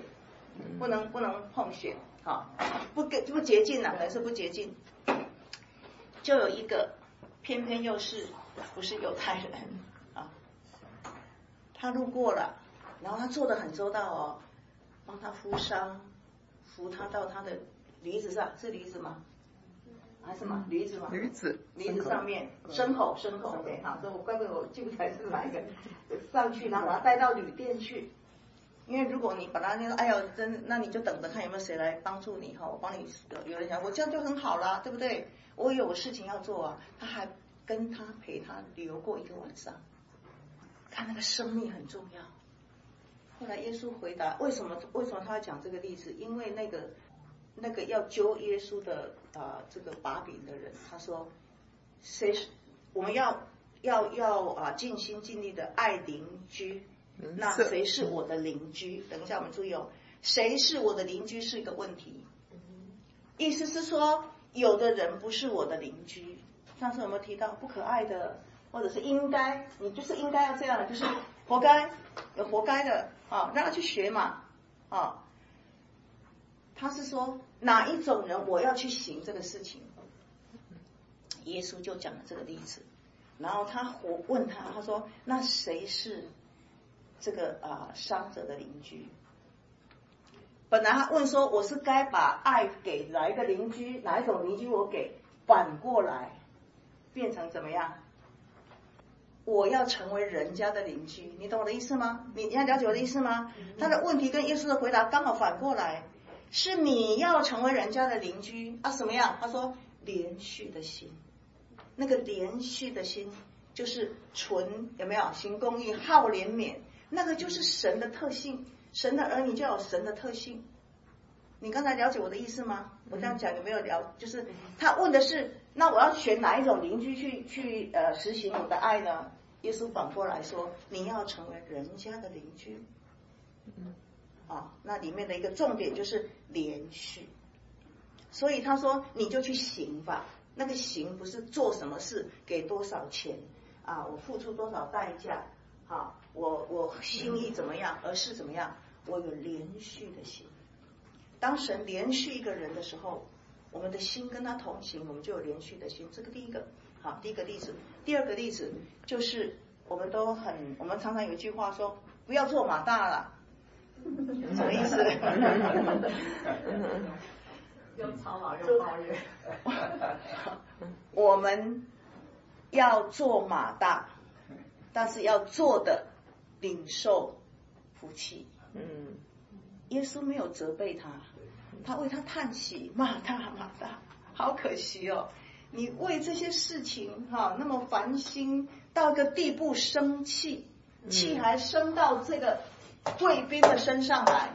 不能碰血，好，不洁净可能是不洁净。就有一个偏偏又是不是犹太人啊，他路过了，然后他做得很周到哦，帮他敷伤，扶他到他的驴子上，是驴子吗？还是什么驴子吗？ 驴子上面，牲口对，好，所以我怪不得我记不起来是哪一个，上去然后把他带到旅店去，因为如果你把他那个，哎呦，那你就等着看有没有谁来帮助你哈，我帮你，有人想我这样就很好啦，对不对？我有事情要做啊，他还陪他留过一个晚上，看那个生命很重要。后来耶稣回答，为什么他要讲这个例子？因为那个要揪耶稣的这个把柄的人，他说，我们要尽心尽力的爱邻居，那谁是我的邻居？等一下我们注意哦，谁是我的邻居是一个问题，意思是说有的人不是我的邻居。上次有没有提到不可爱的，或者是应该，你就是应该要这样，就是活该，有活该的啊，让他去学嘛啊。他是说哪一种人我要去行这个事情，耶稣就讲了这个例子，然后他问他说那谁是这个伤者的邻居？本来他问说我是该把爱给哪一个邻居，哪一种邻居我给，反过来变成怎么样？我要成为人家的邻居，你懂我的意思吗？你要了解我的意思吗？他的问题跟耶稣的回答刚好反过来，是你要成为人家的邻居啊？什么样？他说连续的心，那个连续的心就是纯，有没有？行公义，好怜悯，那个就是神的特性。神的儿女就有神的特性。你刚才了解我的意思吗？我这样讲有没有就是他问的是，那我要选哪一种邻居去实行我的爱呢？耶稣反过来说，你要成为人家的邻居。那里面的一个重点就是连续。所以他说你就去行吧，那个行不是做什么事给多少钱我付出多少代价我心意怎么样，而是怎么样，我有连续的心。当神连续一个人的时候，我们的心跟他同行，我们就有连续的心。这个第一个例子。第二个例子就是我们常常有一句话说不要做马大了，什么意思？ 又操劳又抱怨。 我们要做马大，但是要做的领受福气。耶稣没有责备他为他叹息，马大，好可惜哦！你为这些事情那么烦心，到一个地步生气，气还生到这个贵宾的身上来。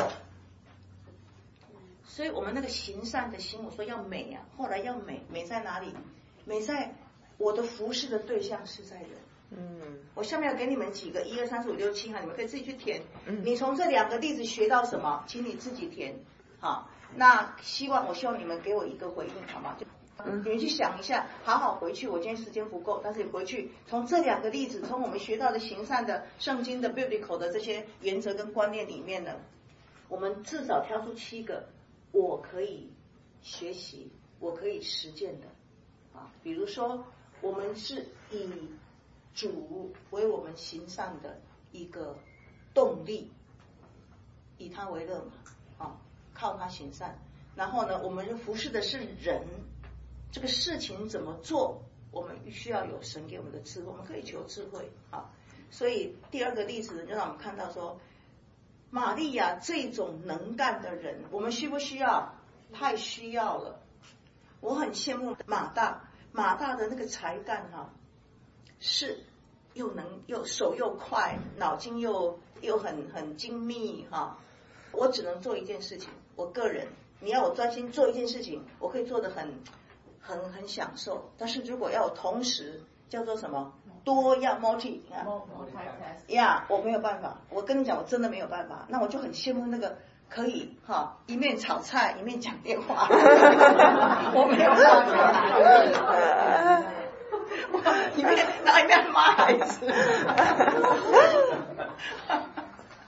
所以我们那个行善的心，我说要美啊，后来要美在哪里？美在我的服侍的对象是在人。我下面要给你们几个1、2、3、4、5、6、7你们可以自己去填。你从这2个例子学到什么？请你自己填。好，那我希望你们给我一个回应，好吗？你们去想一下，好好回去。我今天时间不够，但是你回去从这2个例子，从我们学到的行善的圣经的 biblical 的这些原则跟观念里面呢，我们至少挑出7个我可以学习，我可以实践的比如说我们是以主为我们行善的一个动力，以他为乐嘛靠他行善。然后呢，我们服侍的是人，这个事情怎么做，我们需要有神给我们的智慧，我们可以求智慧所以第2个例子就让我们看到说，玛利亚这种能干的人，我们需不需要？太需要了。我很羡慕马大的那个才干是又手又快，脑筋又很精密我只能做一件事情，我个人你要我专心做一件事情，我可以做得很享受。但是如果要我同时叫做什么多样 multi 我没有办法。我跟你讲，我真的没有办法。那我就很羡慕那个可以一面炒菜一面讲电话。我没有办法。一面骂孩子。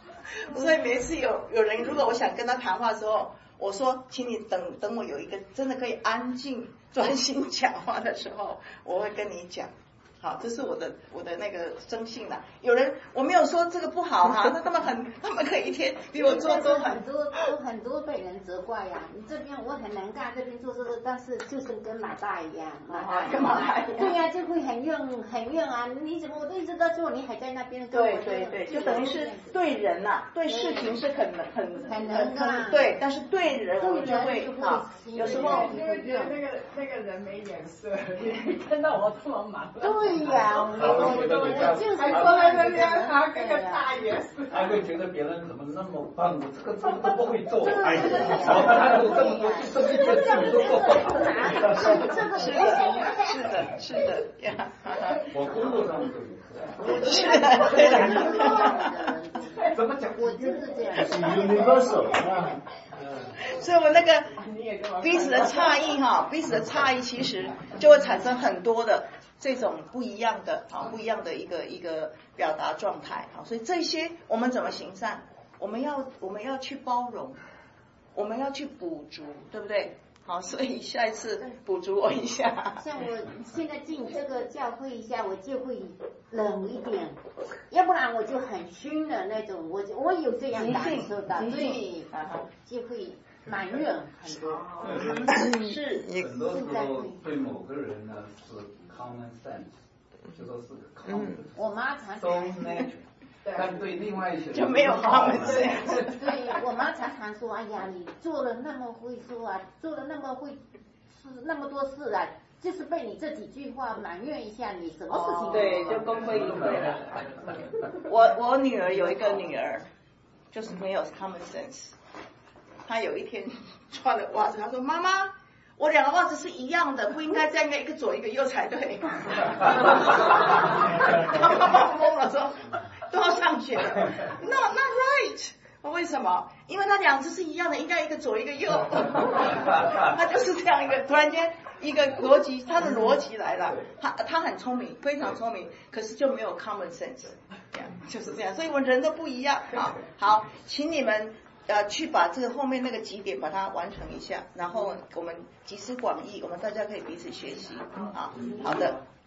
所以每次有人如果我想跟他谈话的时候，我说请你等我有一个真的可以安静专心讲话的时候，我会跟你讲。好，这是我的那个生性啦。有人我没有说这个不好哈，那他们可以一天比我做多很多被人责怪呀。你这边我很能干，这边做这个，但是就是跟马大一样， 跟马大一样。 对呀，就会很怨啊！你怎么我都一直在做，你还在那边跟我对，就等于是对人呐，对事情是很能干， 对，但是对人我就会啊，有时候那个人没眼色，你看到我这么忙。 对呀，我就是还坐在那边，他跟个大爷似的。 他会觉得别人怎么那么棒，我这个都不会做，哎呀，然后他有这么多去生一个字都做不好。 这个是的呀。 我工作上是的，对的。怎么讲？ 我就是这样。 universal 啊。 所以我那个彼此的差异其实就会产生很多的这种不一样的一个表达状态。好，所以这些我们怎么行善？我们要去包容，我们要去补足，对不对？好，所以下一次补足我一下。 像我现在进这个教会一下，我就会冷一点，要不然我就很熏的那种。我有这样感受到，对，就会埋怨很多。 是， 很多时候对某个人呢是 common sense， 就说是 common， 我妈常 so natural。但对另外一些人就没有common sense。 对，我妈常常说，哎呀，你做了那么会说啊，做了那么会那么多事啊，就是被你这几句话埋怨一下，你什么事情对，就功亏一篑了。我女儿有一个女儿，就是没有 common sense。她有一天穿了袜子，她说：“妈妈，我两个袜子是一样的，不应该这样一个左一个右才对。”她妈妈疯了，说都要上学了 ，not right。为什么？因为他两只是一样的，应该一个左一个右。他就是这样一个，突然间一个逻辑，他的逻辑来了。他很聪明，非常聪明，可是就没有 common sense， 就是这样。所以我们人都不一样啊。好，请你们去把这个后面那个几点把它完成一下，然后我们集思广益，我们大家可以彼此学习啊。好的。